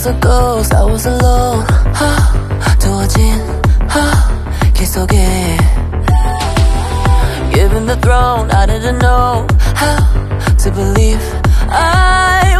was a ghost, I was alone. 두어진 길 속에 Given the throne, I didn't know how to believe I